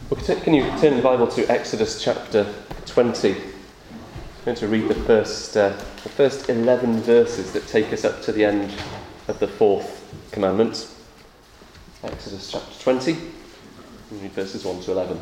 Can you turn the Bible to Exodus chapter 20? I'm going to read the first 11 verses that take us up to the end of the fourth commandment. Exodus chapter 20, and read verses 1 to 11.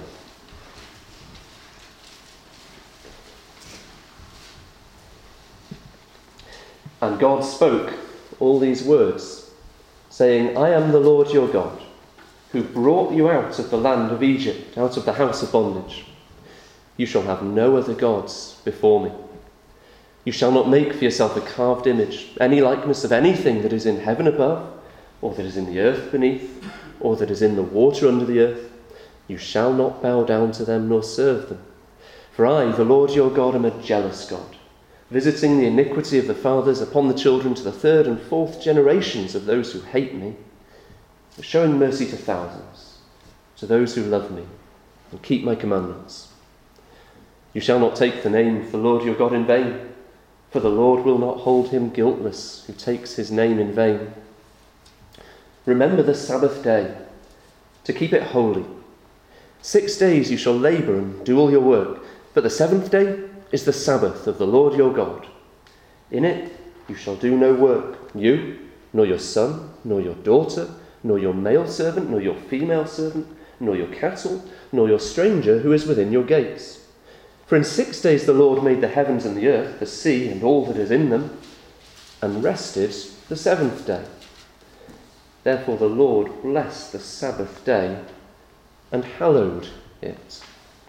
And God spoke all these words, saying, I am the Lord your God, who brought you out of the land of Egypt, out of the house of bondage. You shall have no other gods before me. You shall not make for yourself a carved image, any likeness of anything that is in heaven above, or that is in the earth beneath, or that is in the water under the earth. You shall not bow down to them nor serve them. For I, the Lord your God, am a jealous God, visiting the iniquity of the fathers upon the children to the third and fourth generations of those who hate me, showing mercy to thousands, to those who love me and keep my commandments. You shall not take the name of the Lord your God in vain, for the Lord will not hold him guiltless who takes his name in vain. Remember the Sabbath day, to keep it holy. 6 days you shall labour and do all your work, but the seventh day is the Sabbath of the Lord your God. In it you shall do no work, you, nor your son, nor your daughter, nor your male servant, nor your female servant, nor your cattle, nor your stranger who is within your gates. For in 6 days the Lord made the heavens and the earth, the sea and all that is in them, and rested the seventh day. Therefore the Lord blessed the Sabbath day and hallowed it.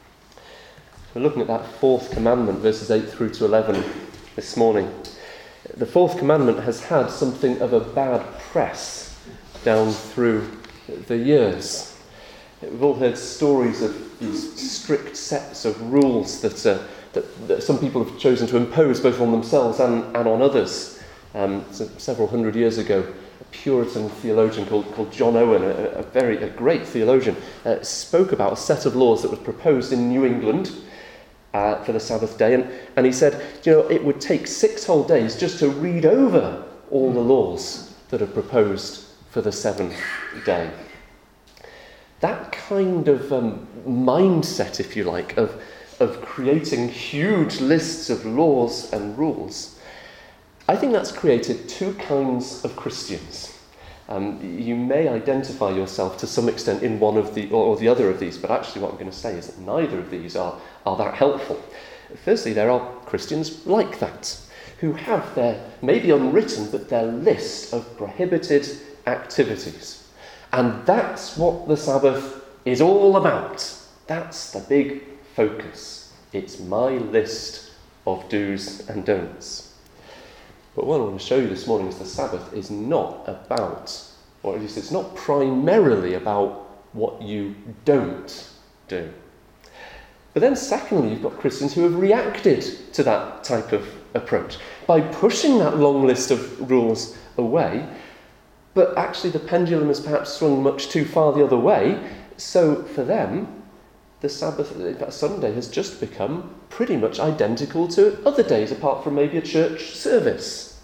We're looking at that fourth commandment, verses 8 through to 11 this morning. The fourth commandment has had something of a bad press down through the years. We've all heard stories of these strict sets of rules that some people have chosen to impose both on themselves and on others. Several hundred years ago, a Puritan theologian called John Owen, a great theologian, spoke about a set of laws that was proposed in New England for the Sabbath day, and he said, it would take 6 whole days just to read over all the laws that are proposed for the seventh day. That kind of mindset, if you like, of creating huge lists of laws and rules, I think that's created two kinds of Christians. You may identify yourself to some extent in one of the or the other of these, but actually what I'm going to say is that neither of these are that helpful. Firstly, there are Christians like that, who have their, maybe unwritten, but their list of prohibited activities. And that's what the Sabbath is all about. That's the big focus. It's my list of do's and don'ts. But what I want to show you this morning is the Sabbath is not about, or at least it's not primarily about what you don't do. But then secondly, you've got Christians who have reacted to that type of approach by pushing that long list of rules away. But actually the pendulum has perhaps swung much too far the other way. So for them, the Sabbath, in fact Sunday, has just become pretty much identical to other days, apart from maybe a church service.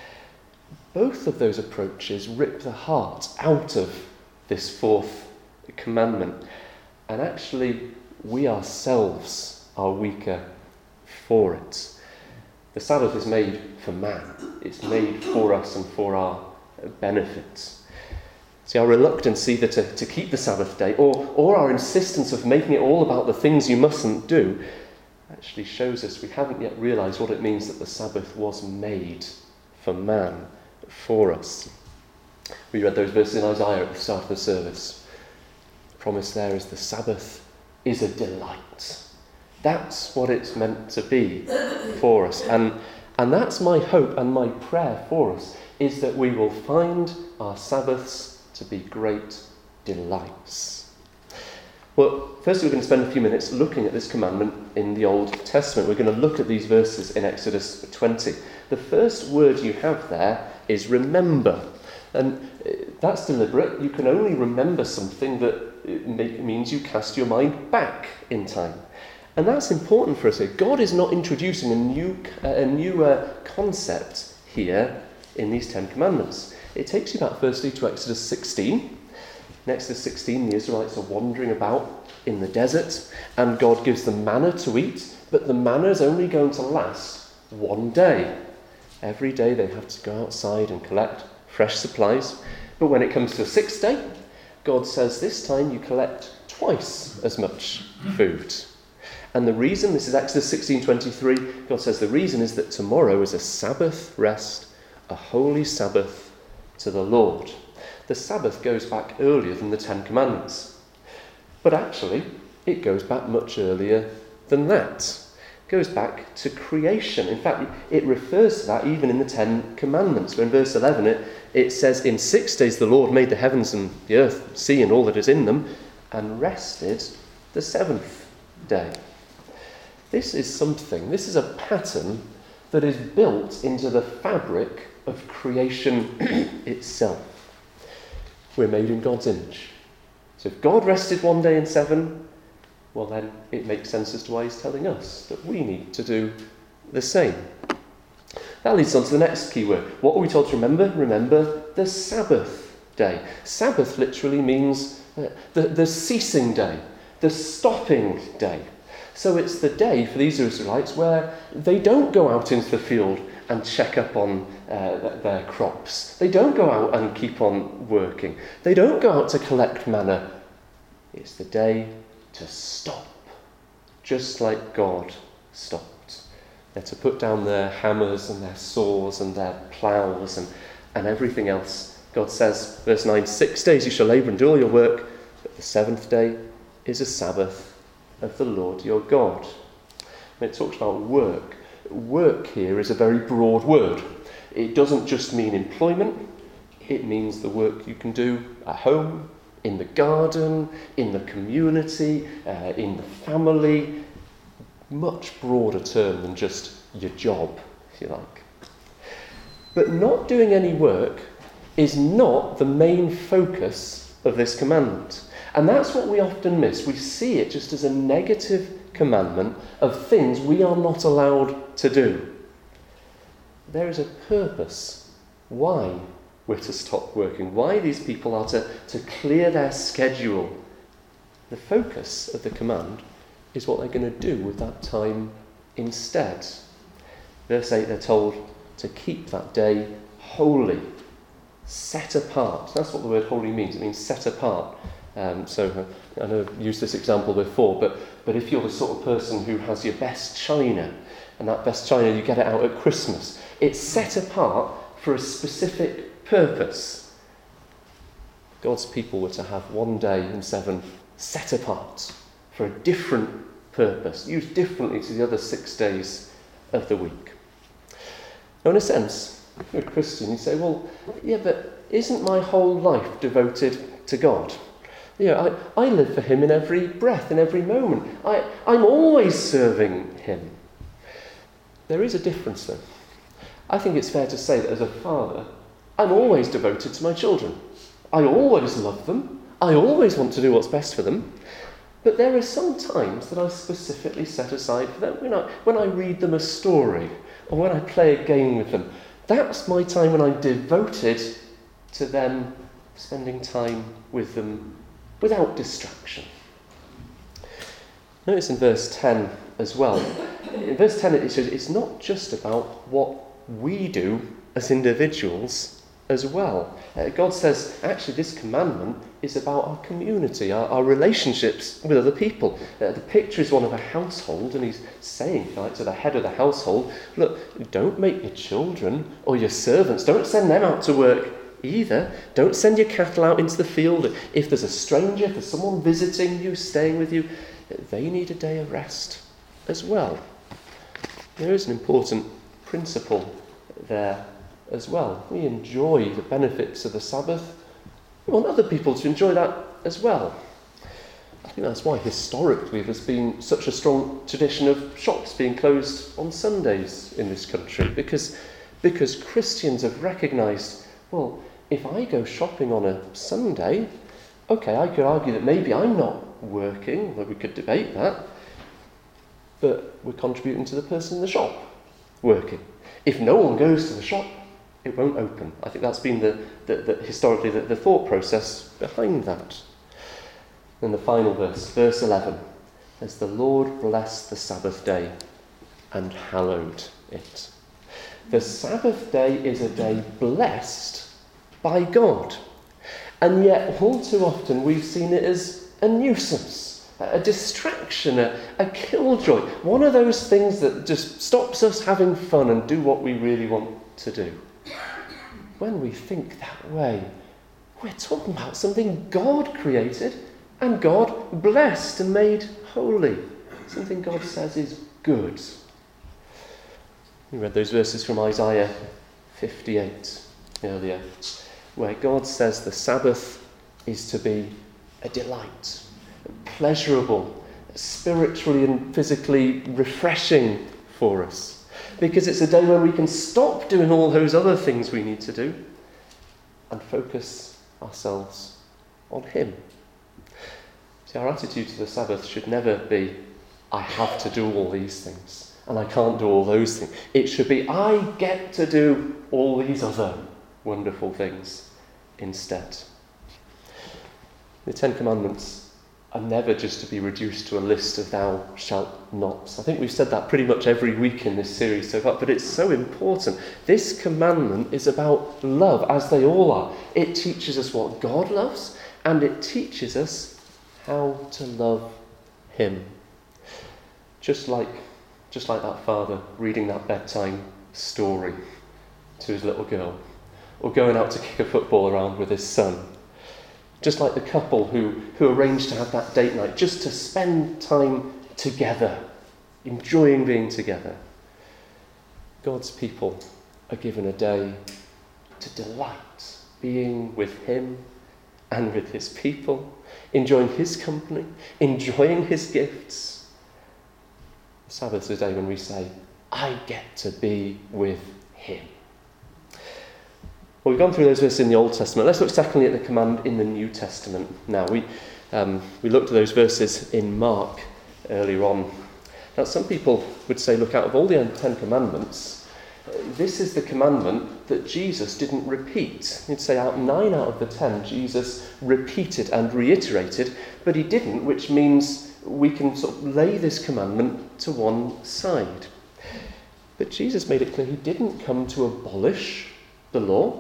Both of those approaches rip the heart out of this fourth commandment. And actually, we ourselves are weaker for it. The Sabbath is made for man. It's made for us and for our benefits. See, our reluctance either to keep the Sabbath day or our insistence of making it all about the things you mustn't do actually shows us we haven't yet realised what it means that the Sabbath was made for man, for us. We read those verses in Isaiah at the start of the service. The promise there is the Sabbath is a delight. That's what it's meant to be for us. And that's my hope and my prayer for us, is that we will find our Sabbaths to be great delights. Well, first we're going to spend a few minutes looking at this commandment in the Old Testament. We're going to look at these verses in Exodus 20. The first word you have there is remember. And that's deliberate. You can only remember something that means you cast your mind back in time. And that's important for us here. God is not introducing a new concept here in these 10 commandments. It takes you back firstly to Exodus 16, In Exodus 16, the Israelites are wandering about in the desert, and God gives them manna to eat, but the manna is only going to last one day. Every day they have to go outside and collect fresh supplies. But when it comes to the sixth day, God says this time you collect twice as much food. And the reason, this is Exodus 16:23, God says the reason is that tomorrow is a Sabbath rest, a holy Sabbath to the Lord. The Sabbath goes back earlier than the Ten Commandments. But actually, it goes back much earlier than that. It goes back to creation. In fact, it refers to that even in the Ten Commandments. When verse 11, it says, in 6 days the Lord made the heavens and the earth, sea and all that is in them, and rested the seventh day. This is a pattern that is built into the fabric of creation itself. We're made in God's image. So if God rested one day in 7, well then it makes sense as to why he's telling us that we need to do the same. That leads on to the next key word. What are we told to remember? Remember the Sabbath day. Sabbath literally means the ceasing day, the stopping day. So it's the day for these Israelites where they don't go out into the field and check up on their crops. They don't go out and keep on working. They don't go out to collect manna. It's the day to stop, just like God stopped. They're to put down their hammers and their saws and their ploughs and everything else. God says, verse 9, 6 days you shall labour and do all your work, but the seventh day is a Sabbath of the Lord your God. When it talks about work, work here is a very broad word. It doesn't just mean employment, it means the work you can do at home, in the garden, in the community, in the family. Much broader term than just your job, if you like. But not doing any work is not the main focus of this commandment. And that's what we often miss. We see it just as a negative commandment of things we are not allowed to do. There is a purpose why we're to stop working, why these people are to clear their schedule. The focus of the command is what they're going to do with that time instead. Verse 8, they're told to keep that day holy, set apart. That's what the word holy means. It means set apart. So I know I've used this example before, but if you're the sort of person who has your best china, and that best china, you get it out at Christmas, it's set apart for a specific purpose. God's people were to have one day in 7 set apart for a different purpose, used differently to the other 6 days of the week. Now, in a sense, if you're a Christian, you say, well, yeah, but isn't my whole life devoted to God? I live for him in every breath, in every moment. I'm always serving him. There is a difference, though. I think it's fair to say that as a father, I'm always devoted to my children. I always love them. I always want to do what's best for them. But there are some times that I specifically set aside for them. When I read them a story, or when I play a game with them, that's my time when I'm devoted to them, spending time with them without distraction. Notice in verse 10 as well. In verse 10 it says it's not just about what we do as individuals as well. God says, actually, this commandment is about our community, our relationships with other people. The picture is one of a household, and he's saying, to the head of the household, look, don't make your children or your servants, don't send them out to work either. Don't send your cattle out into the field. If there's a stranger, if there's someone visiting you, staying with you, they need a day of rest as well. There is an important principle there as well. We enjoy the benefits of the Sabbath. We want other people to enjoy that as well. I think that's why historically there's been such a strong tradition of shops being closed on Sundays in this country, because Christians have recognised, well, if I go shopping on a Sunday, okay, I could argue that maybe I'm not working, although we could debate that, but we're contributing to the person in the shop working. If no one goes to the shop, It won't open. I think that's been historically the thought process behind that. And the final verse, verse 11, says, "The Lord blessed the Sabbath day and hallowed it." The Sabbath day is a day blessed by God. And yet, all too often, we've seen it as a nuisance, a distraction, a killjoy. One of those things that just stops us having fun and do what we really want to do. When we think that way, we're talking about something God created and God blessed and made holy. Something God says is good. We read those verses from Isaiah 58 earlier, where God says the Sabbath is to be a delight, pleasurable, spiritually and physically refreshing for us. Because it's a day when we can stop doing all those other things we need to do and focus ourselves on Him. See, our attitude to the Sabbath should never be, I have to do all these things and I can't do all those things. It should be, I get to do all these other wonderful things instead. The Ten Commandments are never just to be reduced to a list of thou shalt nots. I think we've said that pretty much every week in this series so far, but it's so important. This commandment is about love, as they all are. It teaches us what God loves, and it teaches us how to love Him. Just like that father reading that bedtime story to his little girl, or going out to kick a football around with his son. Just like the couple who arranged to have that date night, just to spend time together, enjoying being together. God's people are given a day to delight, being with Him and with His people, enjoying His company, enjoying His gifts. The Sabbath is a day when we say, I get to be with Him. Well, we've gone through those verses in the Old Testament. Let's look secondly at the command in the New Testament. Now, we looked at those verses in Mark earlier on. Now, some people would say, look, out of all the 10 commandments, this is the commandment that Jesus didn't repeat. You'd say 9 out of the 10 Jesus repeated and reiterated, but He didn't, which means we can sort of lay this commandment to one side. But Jesus made it clear He didn't come to abolish the law.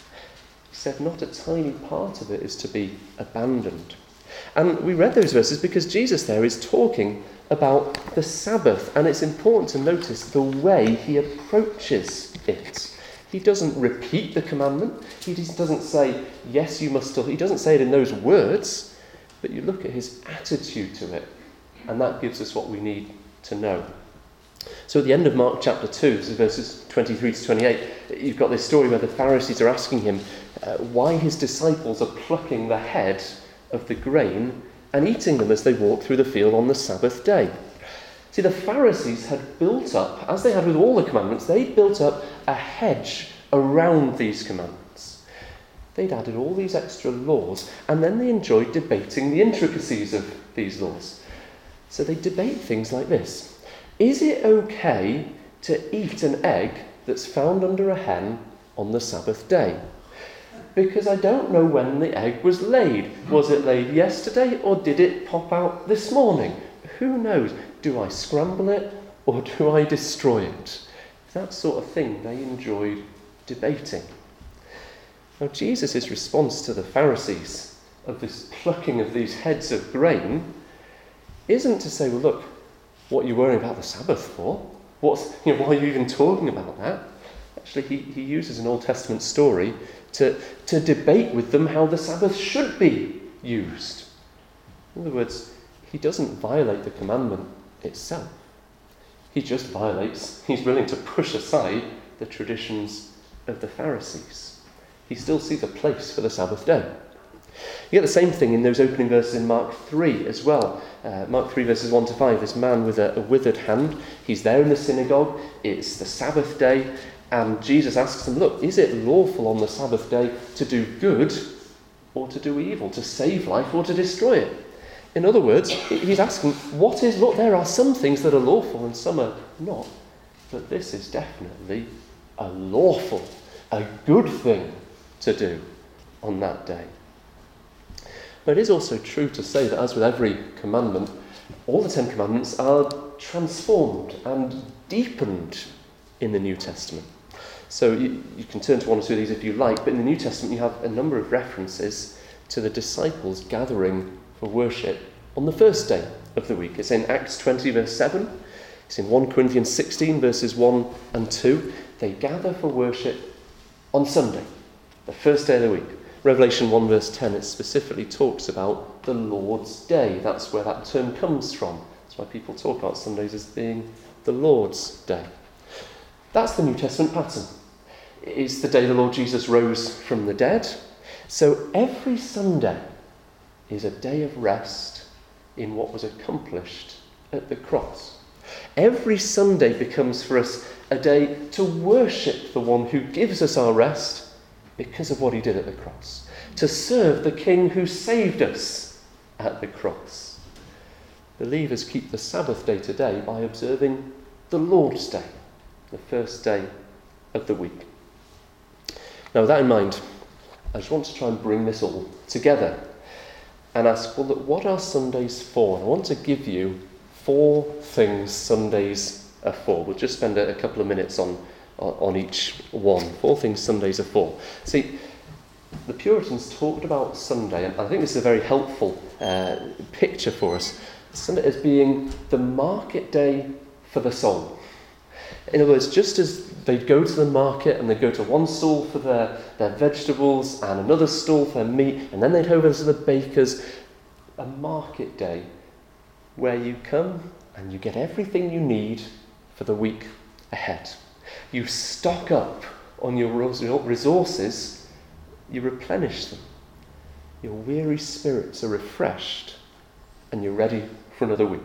He said not a tiny part of it is to be abandoned. And we read those verses because Jesus there is talking about the Sabbath, and it's important to notice the way He approaches it. He doesn't repeat the commandment. He doesn't say, yes, you must still. He doesn't say it in those words, but you look at His attitude to it, and that gives us what we need to know. So at the end of Mark chapter 2, this is verses 23 to 28, you've got this story where the Pharisees are asking Him why His disciples are plucking the head of the grain and eating them as they walk through the field on the Sabbath day. See, the Pharisees had built up, as they had with all the commandments, they'd built up a hedge around these commandments. They'd added all these extra laws, and then they enjoyed debating the intricacies of these laws. So they debate things like this. Is it okay to eat an egg that's found under a hen on the Sabbath day? Because I don't know when the egg was laid. Was it laid yesterday or did it pop out this morning? Who knows? Do I scramble it or do I destroy it? That sort of thing they enjoyed debating. Now Jesus' response to the Pharisees of this plucking of these heads of grain isn't to say, well, look, what are you worrying about the Sabbath for? Why are you even talking about that? Actually, he uses an Old Testament story to debate with them how the Sabbath should be used. In other words, He doesn't violate the commandment itself. He just he's willing to push aside the traditions of the Pharisees. He still sees a place for the Sabbath day. You get the same thing in those opening verses in Mark 3 as well. Mark 3 verses 1 to 5, this man with a withered hand, he's there in the synagogue, it's the Sabbath day, and Jesus asks him, look, is it lawful on the Sabbath day to do good or to do evil, to save life or to destroy it? In other words, he's asking, what is law? There are some things that are lawful and some are not, but this is definitely a lawful a good thing to do on that day. But it is also true to say that, as with every commandment, all the 10 Commandments are transformed and deepened in the New Testament. So you can turn to one or two of these if you like, but in the New Testament you have a number of references to the disciples gathering for worship on the first day of the week. It's in Acts 20 verse 7, it's in 1 Corinthians 16 verses 1 and 2. They gather for worship on Sunday, the first day of the week. Revelation 1 verse 10, it specifically talks about the Lord's Day. That's where that term comes from. That's why people talk about Sundays as being the Lord's Day. That's the New Testament pattern. It's the day the Lord Jesus rose from the dead. So every Sunday is a day of rest in what was accomplished at the cross. Every Sunday becomes for us a day to worship the one who gives us our rest because of what he did at the cross, to serve the King who saved us at the cross. Believers keep the Sabbath day today by observing the Lord's Day, the first day of the week. Now, with that in mind, I just want to try and bring this all together and ask, well, look, what are Sundays for? And I want to give you 4 things Sundays are for. We'll just spend a couple of minutes on each one. 4 things Sundays are for. See, the Puritans talked about Sunday, and I think this is a very helpful picture for us. Sunday as being the market day for the soul. In other words, just as they'd go to the market and they'd go to one stall for their vegetables and another stall for their meat, and then they'd go over to the baker's, a market day where you come and you get everything you need for the week ahead. You stock up on your resources, you replenish them. Your weary spirits are refreshed and you're ready for another week.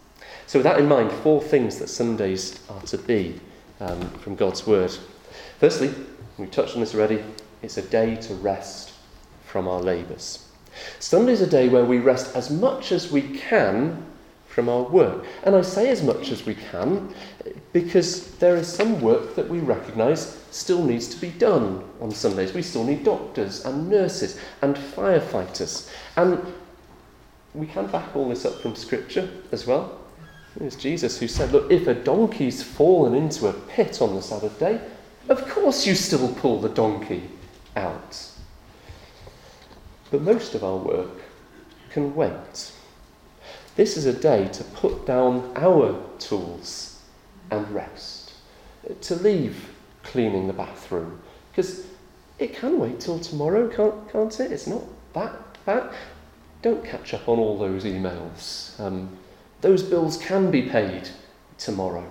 So with that in mind, 4 things that Sundays are to be from God's Word. Firstly, we've touched on this already, it's a day to rest from our labours. Sunday's a day where we rest as much as we can from our work. And I say as much as we can because there is some work that we recognise still needs to be done on Sundays. We still need doctors and nurses and firefighters. And we can back all this up from Scripture as well. It was Jesus who said, look, if a donkey's fallen into a pit on the Sabbath day, of course you still pull the donkey out. But most of our work can wait. This is a day to put down our tools and rest, to leave cleaning the bathroom, because it can wait till tomorrow, can't it? It's not that bad. Don't catch up on all those emails. Those bills can be paid tomorrow.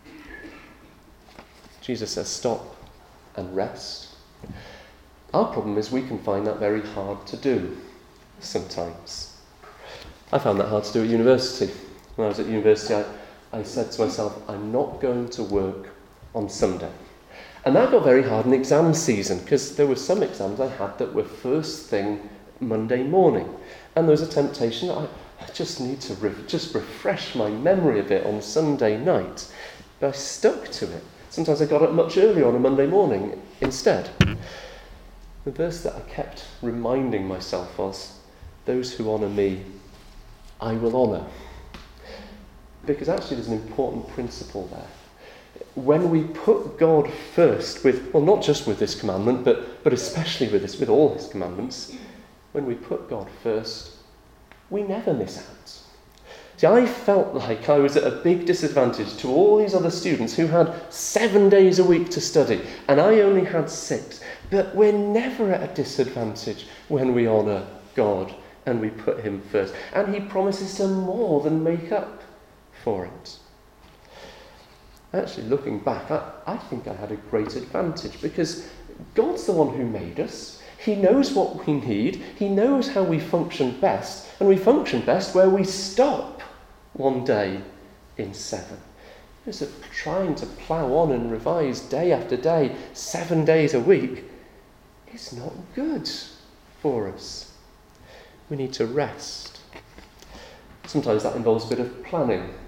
Jesus says stop and rest. Our problem is we can find that very hard to do sometimes. I found that hard to do at university. When I was at university, I said to myself, I'm not going to work on Sunday. And that got very hard in exam season, because there were some exams I had that were first thing Monday morning. And there was a temptation that I just need to just refresh my memory a bit on Sunday night. But I stuck to it. Sometimes I got up much earlier on a Monday morning instead. The verse that I kept reminding myself was, those who honour me, I will honour. Because actually there's an important principle there. When we put God first with, well, not just with this commandment, but especially with all his commandments, when we put God first, we never miss out. See, I felt like I was at a big disadvantage to all these other students who had 7 days a week to study, and I only had 6. But we're never at a disadvantage when we honour God and we put him first. And he promises to more than make up for it. Actually, looking back, I think I had a great advantage, because God's the one who made us. He knows what we need. He knows how we function best. And we function best where we stop one day in 7. So trying to plough on and revise day after day, 7 days a week, is not good for us. We need to rest. Sometimes that involves a bit of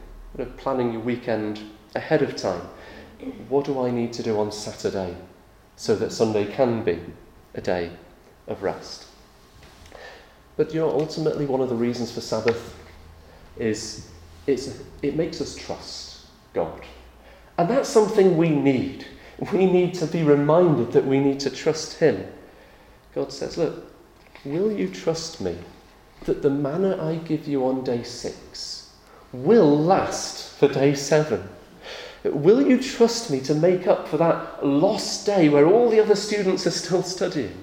planning your weekend ahead of time. What do I need to do on Saturday so that Sunday can be a day of rest. But ultimately one of the reasons for Sabbath is it makes us trust God. And that's something we need. We need to be reminded that we need to trust him. God says, look, will you trust me that the manna I give you on day 6 will last for day 7? Will you trust me to make up for that lost day where all the other students are still studying?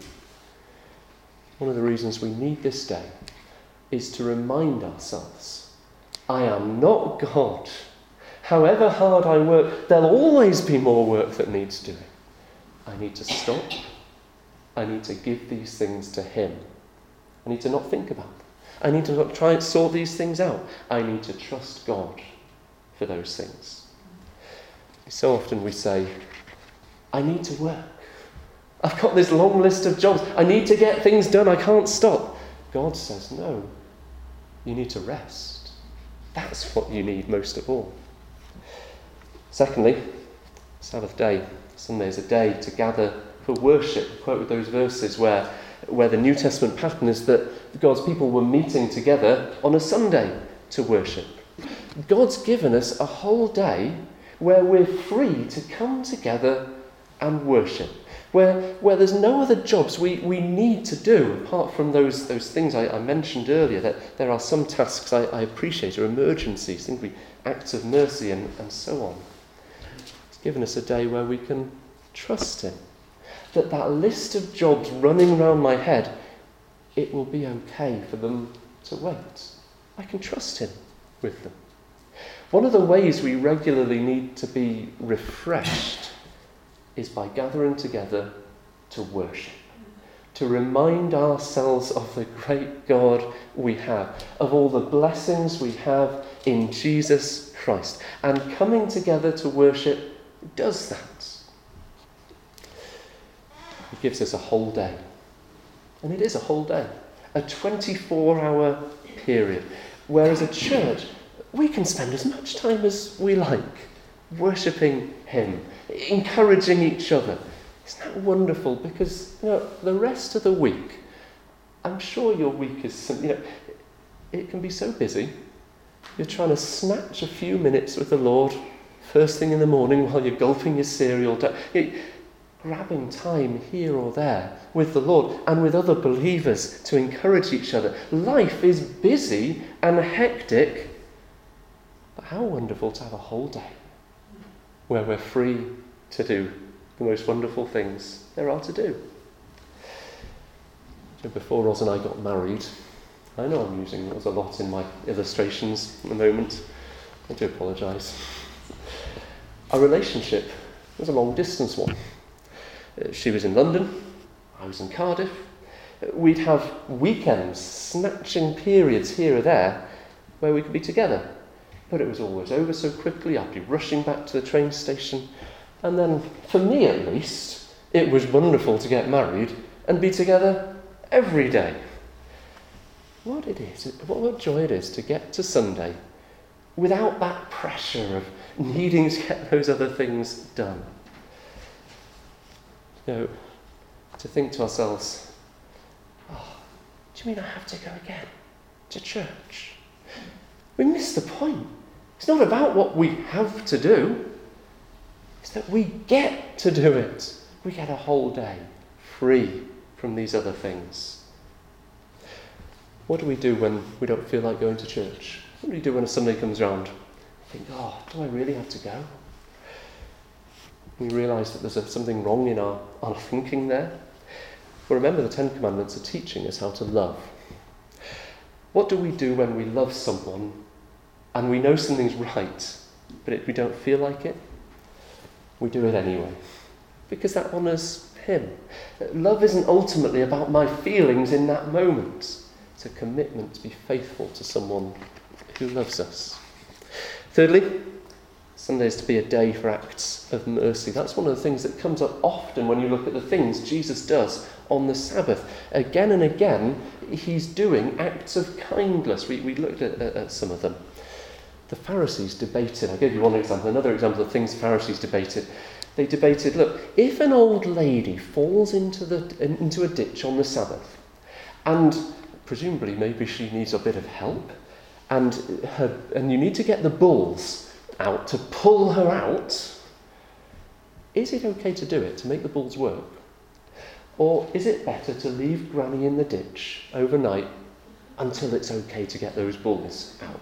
One of the reasons we need this day is to remind ourselves, I am not God. However hard I work, there'll always be more work that needs doing. I need to stop. I need to give these things to him. I need to not think about them. I need to not try and sort these things out. I need to trust God for those things. So often we say, I need to work. I've got this long list of jobs. I need to get things done. I can't stop. God says, no, you need to rest. That's what you need most of all. Secondly, Sabbath day, Sunday is a day to gather for worship. Quote with those verses where the New Testament pattern is that God's people were meeting together on a Sunday to worship. God's given us a whole day where we're free to come together and worship, where there's no other jobs we need to do apart from those things I mentioned earlier, that there are some tasks I appreciate are emergencies, things we acts of mercy and so on. It's given us a day where we can trust him, that list of jobs running around my head, it will be okay for them to wait. I can trust him with them. One of the ways we regularly need to be refreshed is by gathering together to worship, to remind ourselves of the great God we have, of all the blessings we have in Jesus Christ. And coming together to worship does that. It gives us a whole day. And it is a whole day, a 24-hour period, where as a church, we can spend as much time as we like worshipping him, encouraging each other. Isn't that wonderful? Because the rest of the week, I'm sure your week is, it can be so busy. You're trying to snatch a few minutes with the Lord first thing in the morning while you're gulping your cereal down. Grabbing time here or there with the Lord and with other believers to encourage each other. Life is busy and hectic. But how wonderful to have a whole day where we're free to do the most wonderful things there are to do. Before Roz and I got married, I know I'm using Roz a lot in my illustrations at the moment. I do apologise. Our relationship was a long distance one. She was in London, I was in Cardiff. We'd have weekends, snatching periods here or there where we could be together. But it was always over so quickly. I'd be rushing back to the train station. And then, for me at least, it was wonderful to get married and be together every day. What a joy it is to get to Sunday without that pressure of needing to get those other things done. To think to ourselves, oh, do you mean I have to go again to church? We miss the point. It's not about what we have to do. It's that we get to do it. We get a whole day free from these other things. What do we do when we don't feel like going to church? What do we do when a Sunday comes round? We think, oh, do I really have to go? We realise that there's something wrong in our thinking there. But remember, the Ten Commandments are teaching us how to love. What do we do when we love someone and we know something's right, but we don't feel like it? We do it anyway, because that honours him. Love isn't ultimately about my feelings in that moment. It's a commitment to be faithful to someone who loves us. Thirdly, Sunday is to be a day for acts of mercy. That's one of the things that comes up often when you look at the things Jesus does on the Sabbath. Again and again, he's doing acts of kindness. We looked at some of them. The Pharisees debated. I gave you one example. Another example of things Pharisees debated. They debated, look, if an old lady falls into a ditch on the Sabbath, and presumably maybe she needs a bit of help, and you need to get the bulls out to pull her out, is it okay to do it, to make the bulls work? Or is it better to leave Granny in the ditch overnight until it's okay to get those bulls out?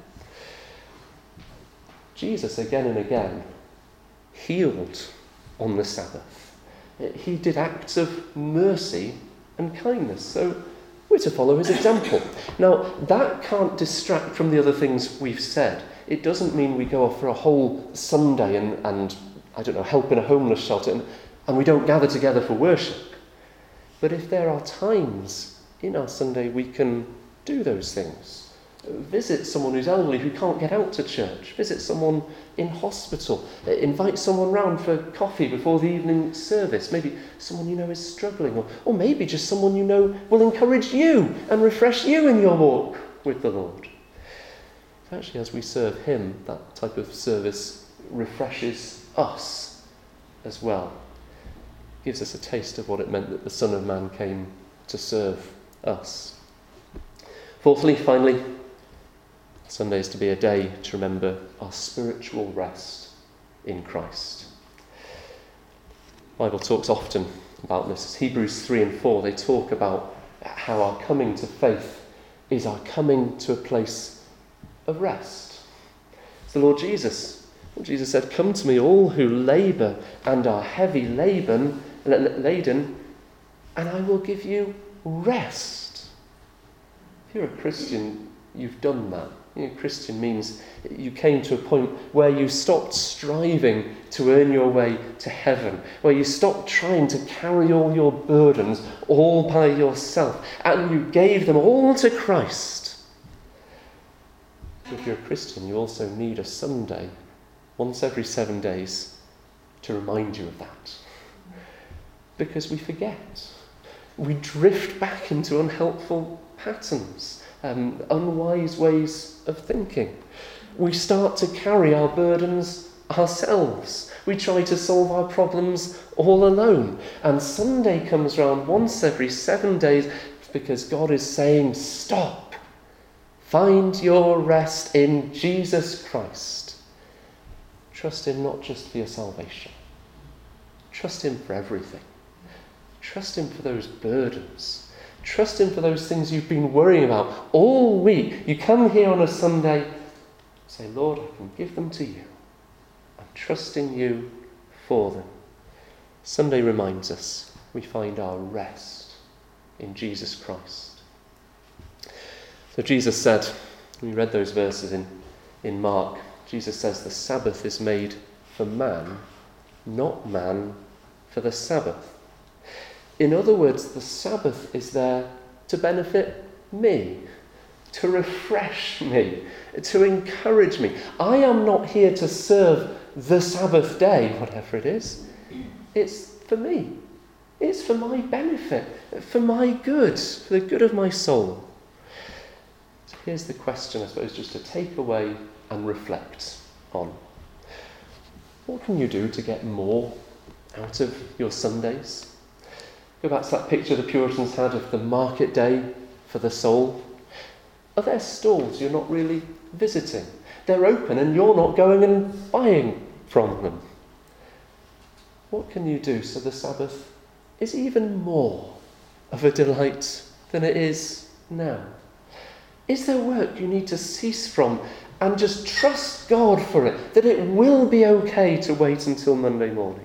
Jesus, again and again, healed on the Sabbath. He did acts of mercy and kindness. So we're to follow his example. Now, that can't distract from the other things we've said. It doesn't mean we go off for a whole Sunday and I don't know, help in a homeless shelter and we don't gather together for worship. But if there are times in our Sunday we can do those things. Visit someone who's elderly who can't get out to church. Visit someone in hospital. Invite someone round for coffee before the evening service. Maybe someone you know is struggling. Or maybe just someone you know will encourage you and refresh you in your walk with the Lord. Actually, as we serve him, that type of service refreshes us as well. Gives us a taste of what it meant that the Son of Man came to serve us. Fourthly, finally, Sunday is to be a day to remember our spiritual rest in Christ. The Bible talks often about this. Hebrews 3 and 4, they talk about how our coming to faith is our coming to a place of rest. It's the Lord Jesus. Jesus said, "Come to me, all who labour and are heavy laden, and I will give you rest." If you're a Christian, you've done that. Christian means you came to a point where you stopped striving to earn your way to heaven, where you stopped trying to carry all your burdens all by yourself, and you gave them all to Christ. If you're a Christian, you also need a Sunday, once every 7 days, to remind you of that. Because we forget. We drift back into unhelpful patterns. Unwise ways of thinking. We start to carry our burdens ourselves. We try to solve our problems all alone. And Sunday comes round once every 7 days because God is saying, stop. Find your rest in Jesus Christ. Trust him not just for your salvation. Trust him for everything. Trust him for those burdens. Trust him for those things you've been worrying about all week. You come here on a Sunday, say, Lord, I can give them to you. I'm trusting you for them. Sunday reminds us we find our rest in Jesus Christ. So Jesus said, we read those verses in Mark, Jesus says the Sabbath is made for man, not man for the Sabbath. In other words, the Sabbath is there to benefit me, to refresh me, to encourage me. I am not here to serve the Sabbath day, whatever it is. It's for me. It's for my benefit, for my good, for the good of my soul. So here's the question, I suppose, just to take away and reflect on. What can you do to get more out of your Sundays? Go back to that picture the Puritans had of the market day for the soul. Are there stalls you're not really visiting? They're open and you're not going and buying from them. What can you do so the Sabbath is even more of a delight than it is now? Is there work you need to cease from and just trust God for it, that it will be okay to wait until Monday morning?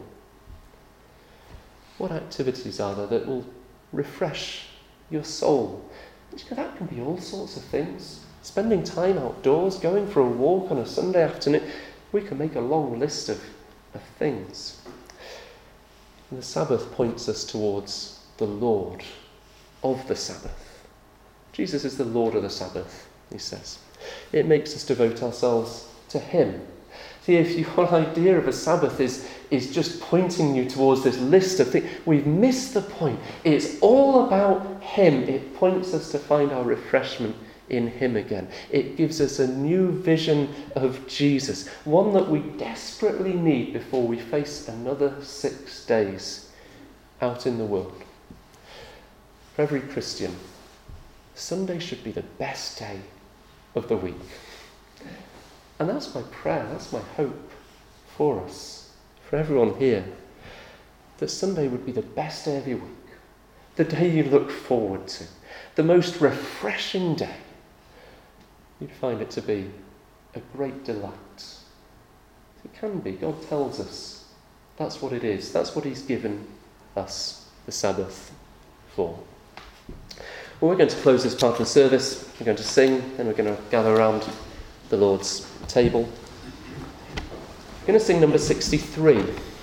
What activities are there that will refresh your soul? That can be all sorts of things. Spending time outdoors, going for a walk on a Sunday afternoon. We can make a long list of things. And the Sabbath points us towards the Lord of the Sabbath. Jesus is the Lord of the Sabbath, he says. It makes us devote ourselves to him. See, if your idea of a Sabbath is just pointing you towards this list of things, we've missed the point. It's all about him. It points us to find our refreshment in him again. It gives us a new vision of Jesus, one that we desperately need before we face another 6 days out in the world. For every Christian, Sunday should be the best day of the week. And that's my prayer, that's my hope for us, for everyone here, that Sunday would be the best day of your week, the day you look forward to, the most refreshing day. You'd find it to be a great delight. It can be. God tells us that's what it is. That's what he's given us the Sabbath for. Well, we're going to close this part of the service. We're going to sing, and we're going to gather around the Lord's table. We're going to sing number 63.